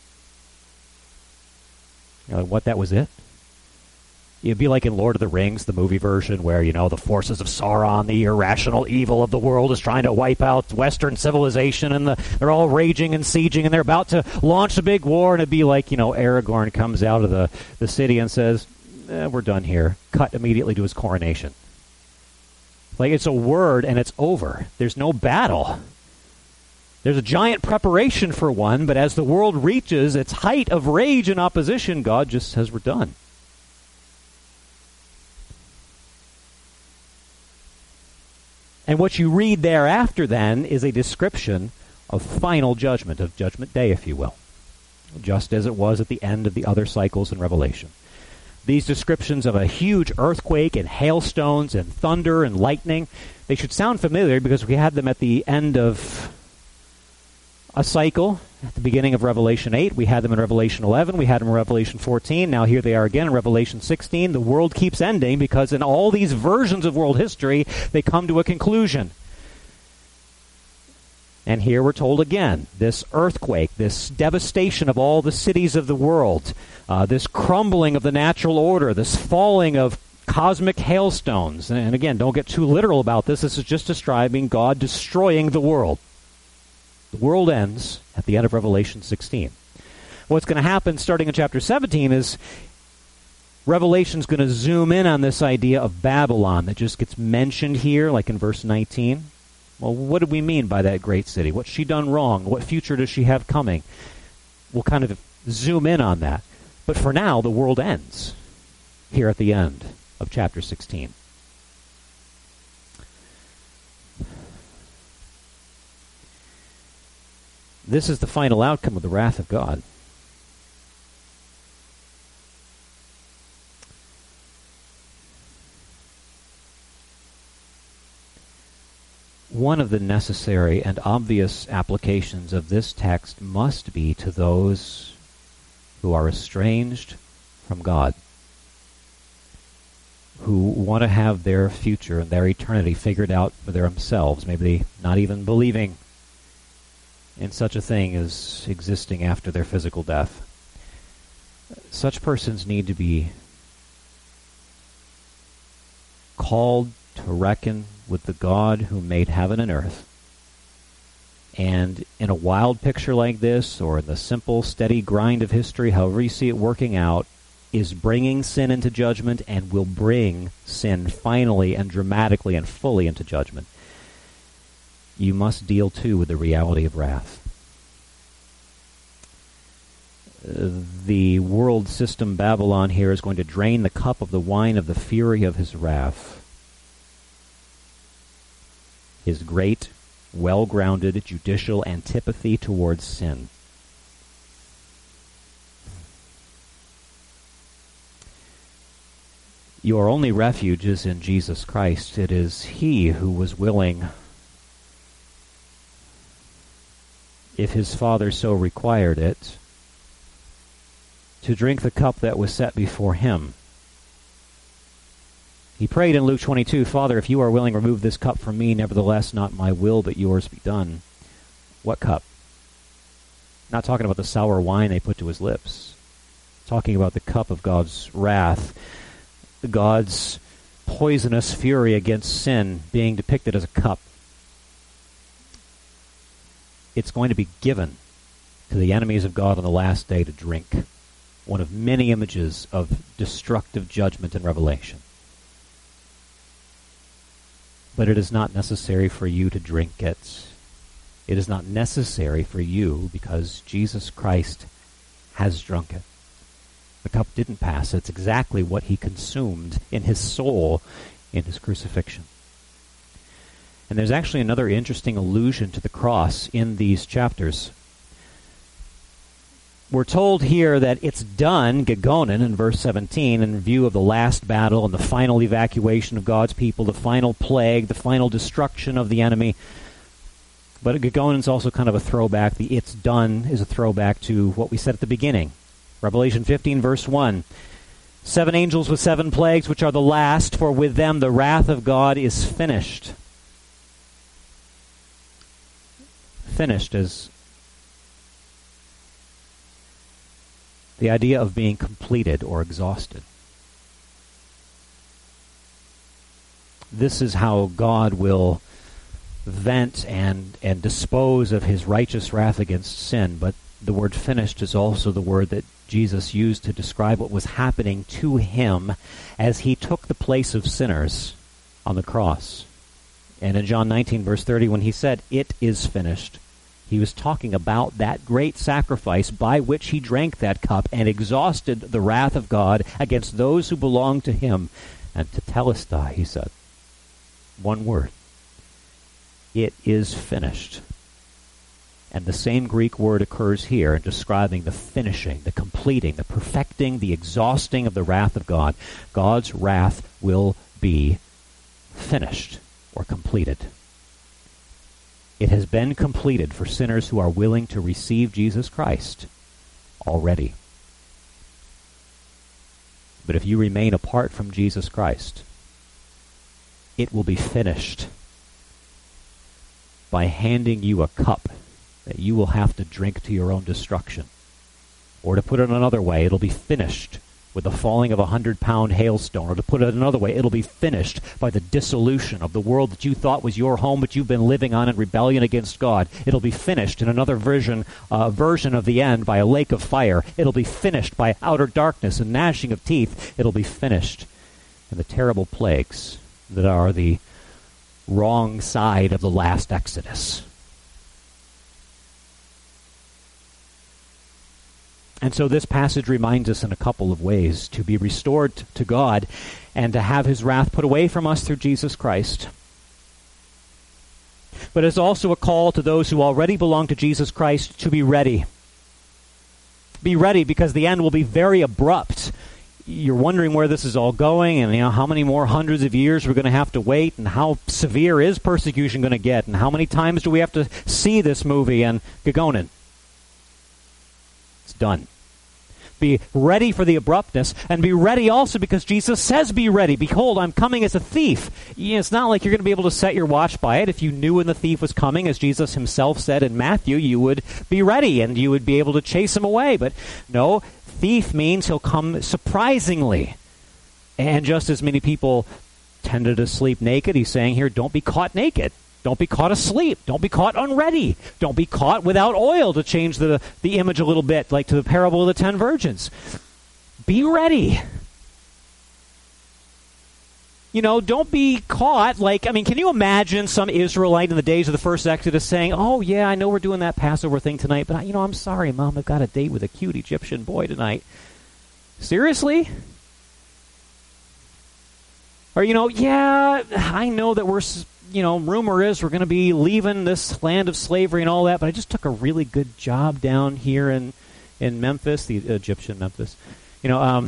You know, what, that was it? It'd be like in Lord of the Rings, the movie version, where, you know, the forces of Sauron, the irrational evil of the world, is trying to wipe out Western civilization, and the, they're all raging and sieging, and they're about to launch a big war, and it'd be like, you know, Aragorn comes out of the, the city and says, eh, we're done here. Cut immediately to his coronation. Like, it's a word, and it's over. There's no battle. There's a giant preparation for one, but as the world reaches its height of rage and opposition, God just says, we're done. And what you read thereafter, then, is a description of final judgment, of Judgment Day, if you will, just as it was at the end of the other cycles in Revelation. These descriptions of a huge earthquake and hailstones and thunder and lightning, they should sound familiar because we had them at the end of a cycle, at the beginning of Revelation eight. We had them in Revelation eleven. We had them in Revelation fourteen. Now here they are again in Revelation sixteen. The world keeps ending because in all these versions of world history, they come to a conclusion. And here we're told again, this earthquake, this devastation of all the cities of the world, uh, this crumbling of the natural order, this falling of cosmic hailstones. And again, don't get too literal about this. This is just describing God destroying the world. The world ends at the end of Revelation sixteen. What's going to happen starting in chapter seventeen is Revelation's going to zoom in on this idea of Babylon that just gets mentioned here, like in verse nineteen. Well, what do we mean by that great city? What's she done wrong? What future does she have coming? We'll kind of zoom in on that. But for now, the world ends here at the end of chapter sixteen. This is the final outcome of the wrath of God. One of the necessary and obvious applications of this text must be to those who are estranged from God, who want to have their future and their eternity figured out for themselves, maybe not even believing in such a thing as existing after their physical death. Such persons need to be called to reckon with the God who made heaven and earth. And in a wild picture like this, or in the simple, steady grind of history, however you see it working out, is bringing sin into judgment and will bring sin finally and dramatically and fully into judgment. You must deal, too, with the reality of wrath. Uh, the world system Babylon here is going to drain the cup of the wine of the fury of his wrath. His great, well-grounded, judicial antipathy towards sin. Your only refuge is in Jesus Christ. It is He who was willing, if His Father so required it, to drink the cup that was set before Him. He prayed in Luke twenty-two, Father, if you are willing, remove this cup from me. Nevertheless, not my will, but yours be done. What cup? Not talking about the sour wine they put to his lips. Talking about the cup of God's wrath. God's poisonous fury against sin being depicted as a cup. It's going to be given to the enemies of God on the last day to drink. One of many images of destructive judgment in Revelation. But it is not necessary for you to drink it. It is not necessary for you because Jesus Christ has drunk it. The cup didn't pass. It's exactly what he consumed in his soul in his crucifixion. And there's actually another interesting allusion to the cross in these chapters. We're told here that it's done, Gegonen, in verse seventeen, in view of the last battle and the final evacuation of God's people, the final plague, the final destruction of the enemy. But Gegonen's also kind of a throwback. The it's done is a throwback to what we said at the beginning. Revelation fifteen, verse one. Seven angels with seven plagues, which are the last, for with them the wrath of God is finished. Finished is the idea of being completed or exhausted. This is how God will vent and, and dispose of his righteous wrath against sin. But the word finished is also the word that Jesus used to describe what was happening to him as he took the place of sinners on the cross. And in John nineteen, verse thirty, when he said, "It is finished," he was talking about that great sacrifice by which he drank that cup and exhausted the wrath of God against those who belong to him. And tetelestai, he said. One word. It is finished. And the same Greek word occurs here in describing the finishing, the completing, the perfecting, the exhausting of the wrath of God. God's wrath will be finished or completed. It has been completed for sinners who are willing to receive Jesus Christ already. But if you remain apart from Jesus Christ, it will be finished by handing you a cup that you will have to drink to your own destruction. Or to put it another way, it'll be finished with the falling of a hundred-pound hailstone. Or to put it another way, it'll be finished by the dissolution of the world that you thought was your home, but you've been living on in rebellion against God. It'll be finished in another version, uh, version of the end by a lake of fire. It'll be finished by outer darkness and gnashing of teeth. It'll be finished in the terrible plagues that are the wrong side of the last Exodus. And so this passage reminds us in a couple of ways to be restored to God and to have his wrath put away from us through Jesus Christ. but it's also a call to those who already belong to Jesus Christ to be ready. Be ready, because the end will be very abrupt. You're wondering where this is all going, and you know how many more hundreds of years we're going to have to wait, and how severe is persecution going to get, and how many times do we have to see this movie and Gagonin. It's done. Be ready for the abruptness, and be ready also because Jesus says be ready. Behold, I'm coming as a thief. It's not like you're going to be able to set your watch by it. If you knew when the thief was coming, as Jesus himself said in Matthew, you would be ready and you would be able to chase him away. But no, thief means he'll come surprisingly. And just as many people tended to sleep naked, he's saying here, don't be caught naked. Don't be caught asleep. Don't be caught unready. Don't be caught without oil, to change the, the image a little bit, like to the parable of the ten virgins. Be ready. You know, don't be caught like, I mean, can you imagine some Israelite in the days of the first Exodus saying, oh, yeah, I know we're doing that Passover thing tonight, but, you know, I'm sorry, Mom, I've got a date with a cute Egyptian boy tonight. Seriously? Or, you know, yeah, I know that we're... you know, rumor is we're going to be leaving this land of slavery and all that, but I just took a really good job down here in in Memphis, the Egyptian Memphis. You know, um,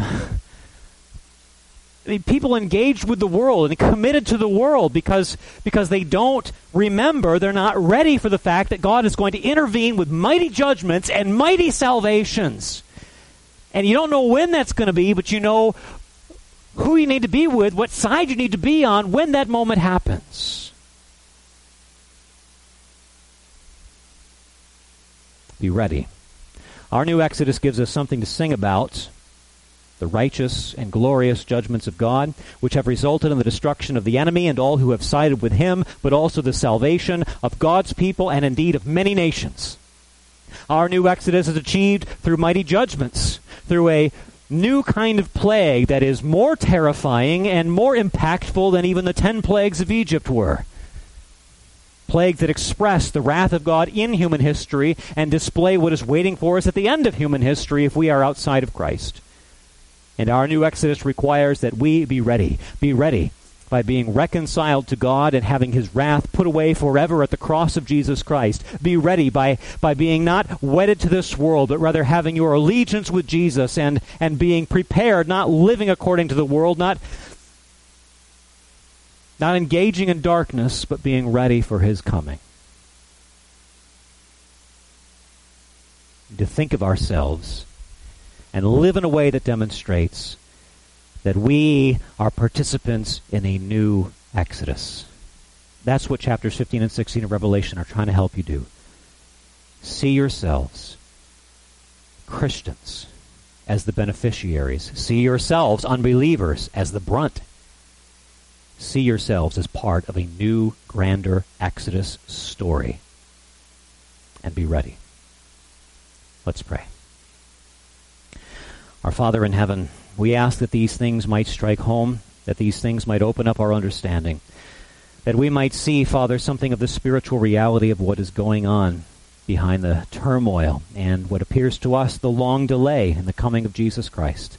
I mean, people engaged with the world and committed to the world because because they don't remember, they're not ready for the fact that God is going to intervene with mighty judgments and mighty salvations. And you don't know when that's going to be, but you know who you need to be with, what side you need to be on when that moment happens. Be ready. Our new Exodus gives us something to sing about, the righteous and glorious judgments of God, which have resulted in the destruction of the enemy and all who have sided with him, but also the salvation of God's people and indeed of many nations. Our new Exodus is achieved through mighty judgments, through a new kind of plague that is more terrifying and more impactful than even the ten plagues of Egypt were. Plagues that express the wrath of God in human history and display what is waiting for us at the end of human history if we are outside of Christ. And our new Exodus requires that we be ready. Be ready by being reconciled to God and having his wrath put away forever at the cross of Jesus Christ. Be ready by, by being not wedded to this world, but rather having your allegiance with Jesus and, and being prepared, not living according to the world, not Not engaging in darkness, but being ready for his coming. To think of ourselves and live in a way that demonstrates that we are participants in a new Exodus. That's what chapters fifteen and sixteen of Revelation are trying to help you do. See yourselves, Christians, as the beneficiaries. See yourselves, unbelievers, as the brunt. See yourselves as part of a new, grander Exodus story. And be ready. Let's pray. Our Father in heaven, we ask that these things might strike home, that these things might open up our understanding, that we might see, Father, something of the spiritual reality of what is going on behind the turmoil and what appears to us the long delay in the coming of Jesus Christ.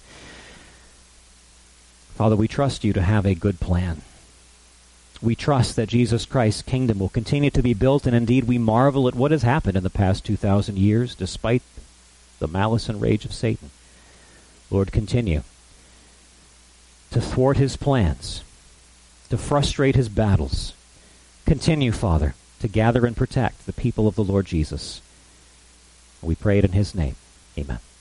Father, we trust you to have a good plan. We trust that Jesus Christ's kingdom will continue to be built, and indeed we marvel at what has happened in the past two thousand years, despite the malice and rage of Satan. Lord, continue to thwart his plans, to frustrate his battles. Continue, Father, to gather and protect the people of the Lord Jesus. We pray it in his name. Amen.